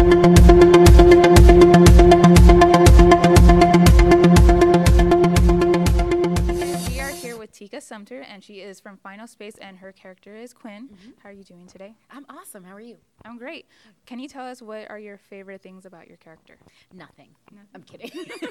We are here with Tika Sumter, and she is from Final Space, and her character is Quinn. How are you doing today? I'm awesome. How are you? I'm great. Can you tell us what are your favorite things about your character? Nothing. I'm kidding.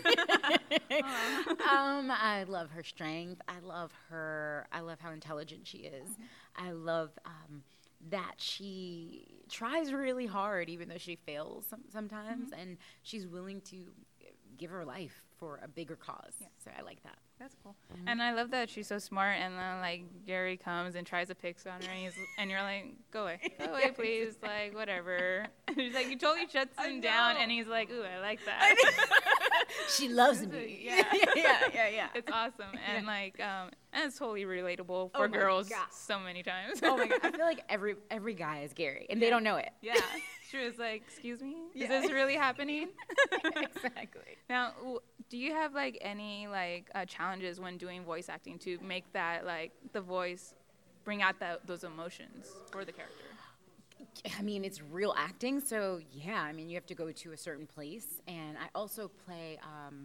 I love her strength. I love how intelligent she is. I love that she tries really hard, even though she fails sometimes, and she's willing to give her life for a bigger cause. Yeah. So I like that. That's cool. And I love that she's so smart, and then like Gary comes and tries to pick on her, and you're like, go away, please, like whatever. He's like, you totally shuts him down, and he's like, ooh, I like that. She loves me. Yeah. yeah. It's awesome, and like, and it's totally relatable for girls so many times. Oh my god, I feel like every guy is Gary, and they don't know it. Yeah, true. It's like, excuse me, is this really happening? Exactly. Now, do you have like any like challenges when doing voice acting to make that like the voice bring out those emotions for the character? I mean, it's real acting, so yeah. I mean, you have to go to a certain place, and I also play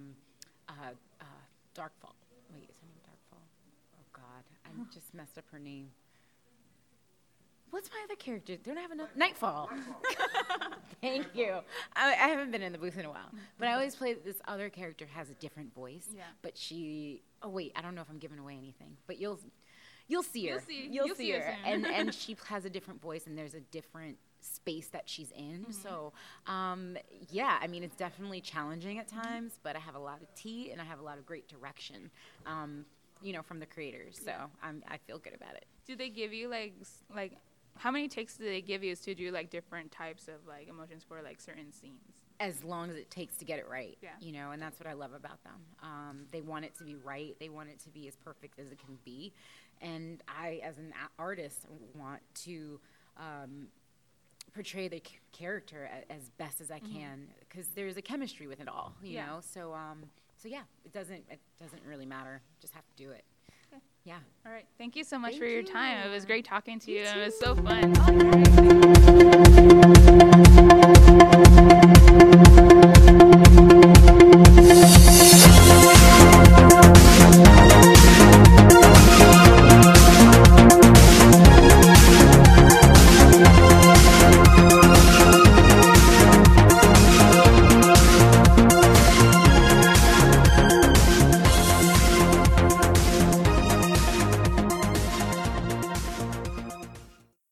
Darkfall. Wait, is her name Darkfall? Oh God, I just messed up her name. What's my other character? Don't I have enough? Nightfall. Thank you. I haven't been in the booth in a while, but I always play this other character has a different voice. Yeah. But she. Oh wait, I don't know if I'm giving away anything, but you'll see her. You'll see her. And she has a different voice, and there's a different space that she's in. So, yeah, I mean, it's definitely challenging at times, but I have a lot of tea, and I have a lot of great direction, from the creators. So I feel good about it. Do they give you like how many takes do they give you to do like different types of like emotions for like certain scenes? As long as it takes to get it right, and that's what I love about them. They want it to be right. They want it to be as perfect as it can be. And I, as an artist, want to portray the character as best as I can, because there's a chemistry with it all, you know. So yeah, it doesn't really matter. Just have to do it. Okay. Yeah. All right. Thank you so much for Thank your you. time. It was great talking to you. You And it was too. so fun.